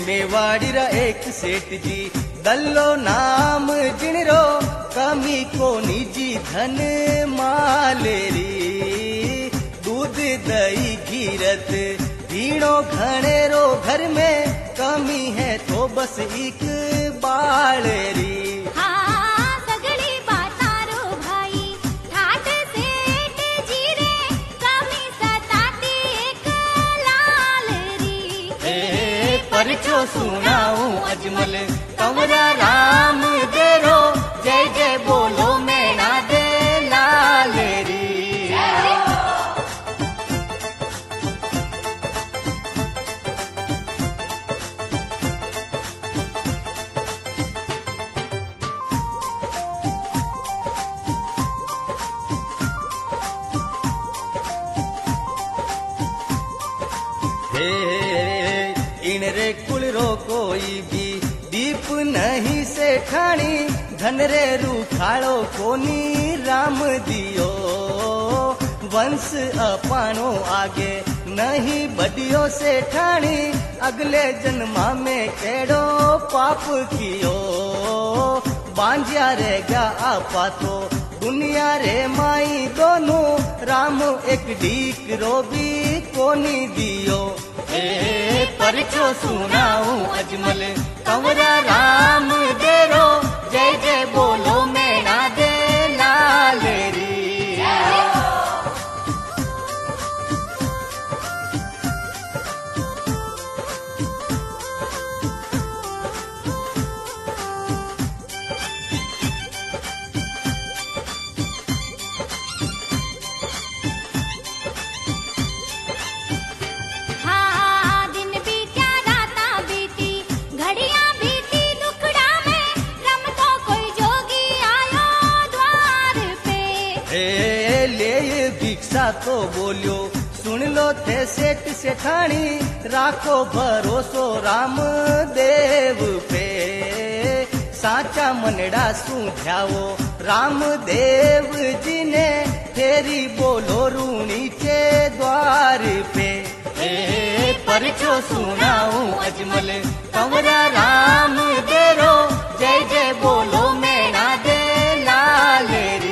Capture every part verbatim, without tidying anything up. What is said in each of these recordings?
मेवाड़ी रा एक सेठ जी दल्लो नाम जिणरो कमी को निजी धन मालेरी दूध दही घीरत भीड़ो घनेरो घर में कमी है तो बस एक बालेरी परचो सुनाऊं अजमल कंवरा राम देरो जय जय बोलो मैना दे लालेरी। रे कुल रो कोई भी दीप नहीं से ठाणी धन रे रूखाड़ो कोनी राम दियो वंश अपानो आगे नहीं बदियो से ठाणी अगले जन्मा में केड़ो पाप कियो बांझिया रहेगा आपा तो दुनिया रे माई दोनों राम एक डीक रो भी कोनी दियो। ए परचो सुनाऊं अजमल कंवरा राम देरो जय जय बोलो मैना दे लालेरी। तो बोलियो सुन लो थे सेठ सेठानी राखो भरोसो राम देव पे साचा मनड़ा सुझावो राम देव जी ने फेरी बोलो रूणी के द्वार पे। ए परचो सुनाऊं अजमल कंवरा राम देरो जय जय बोलो मैना दे लालेरी।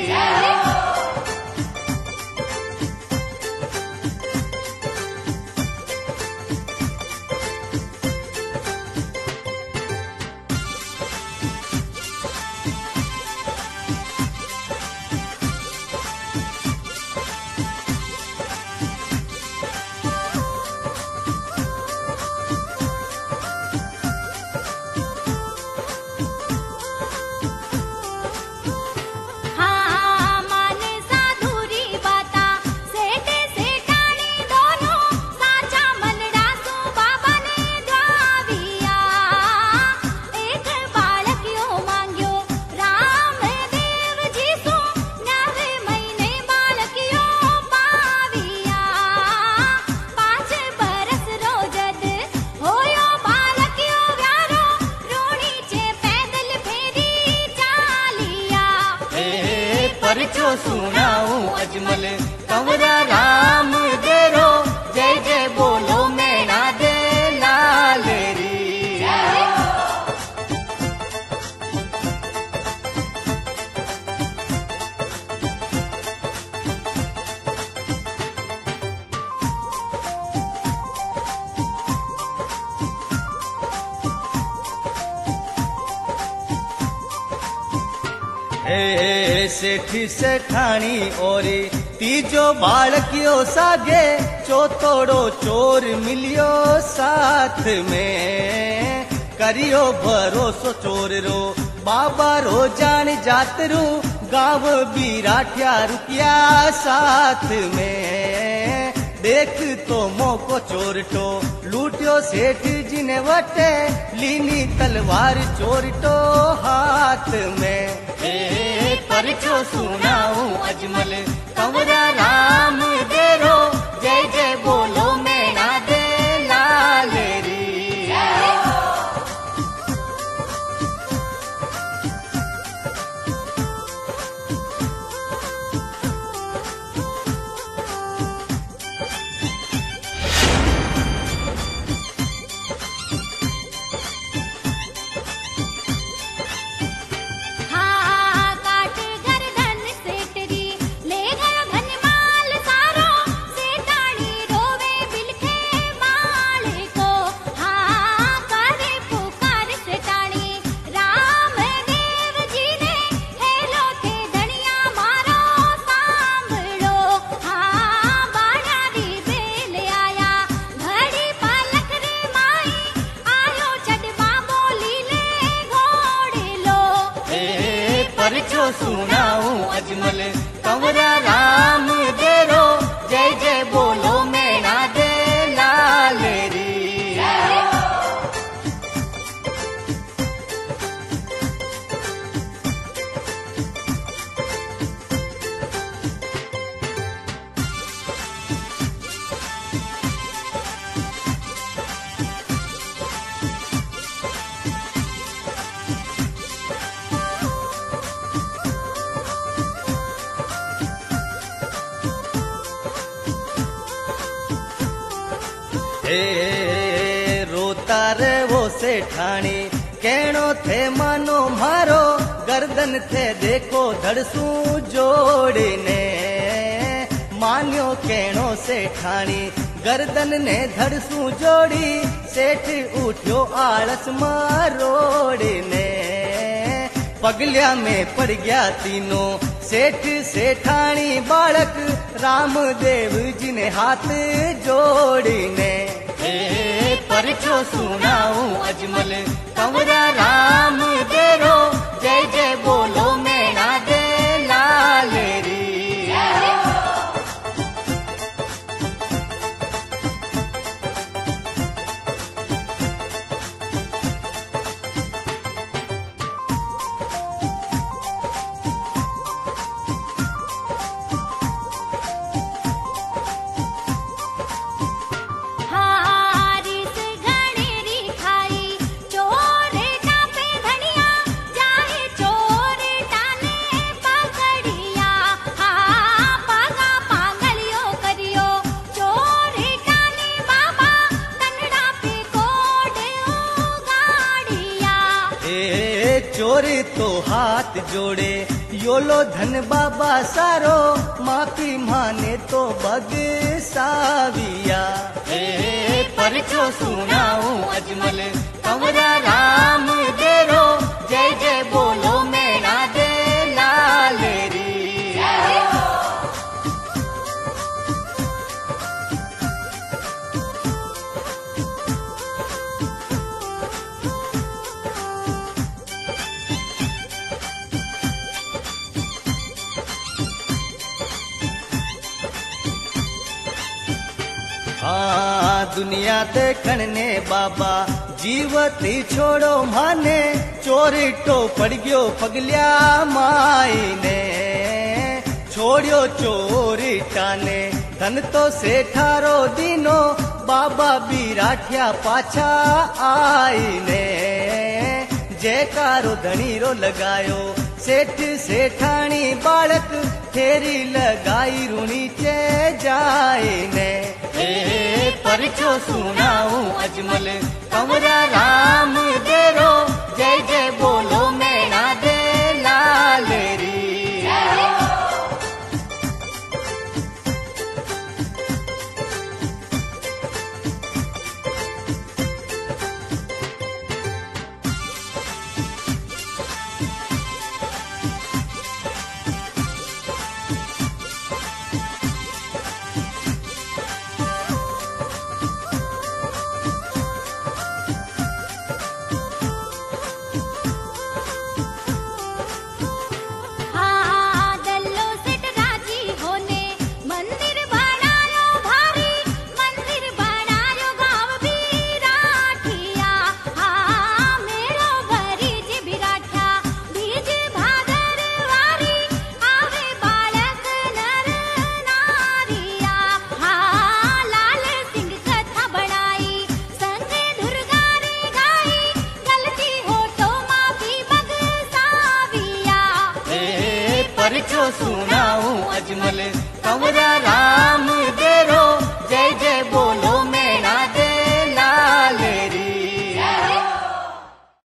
परचो सुनाऊं अजमल कंवरा राम देरो जय जय बोलो मैना दे लालेरी। ए सेठी सेठानी ओरी तीजो बालकियो सागे चौथोड़ो चोर मिलियो साथ में करियो भरोसो चोर रो बाबा रो जान जात रू गाँव बीराठिया रुकिया साथ में देख तो मोको चोरटो लूटियो सेठ जी ने वटे लीनी तलवार चोरटो हाथ में। ए परचो सुनाऊं अजमल कंवरा राम देरो जय जय बोलो मैना दे लालेरी। परचो सुनाऊं अजमल कंवरा राम देरो, जय जय बोलो मैना दे लाल री। ए रोता रे वो सेठानी कहणो थे मानो मारो, गर्दन थे देखो धड़सू जोड़ने। मान्यो कहणो सेठानी गर्दन ने धड़सू जोड़ी, सेठ उठ्यो आलस मारोड़ने। पगलिया में पड़ गया तीनों सेठ सेठानी बालक, रामदेव जी ने हाथ जोड़ने। ए परचो सुनाऊं अजमल कंवरा राम देरो, जय जय बोलो मैना दे लाल री। चोर तो हाथ जोड़े योलो धन बाबा सारो, माफी माने तो बग साविया। ए परचो सुनाऊं अजमल कंवरा राम देरो, जय जय बोलो मैना दे लाल री। हाँ दुनिया देखण ने बाबा जीवती छोड़ो माने, चोरीटो पड़ गयो पगलिया माई ने। छोड़ियो चोरीटा ने धन तो सेठारो दीनो, बाबा बिराठिया पाछा आई ने। जयकारो धनीरो लगायो सेठ सेठानी बालक, फेरी लगाई रूणी चे जाए ने। ए परचो सुनाऊं अजमल कंवरा राम देरो, जय जय बोलो मैना दे लाल री। परचो सुनाऊं अजमल कंवरा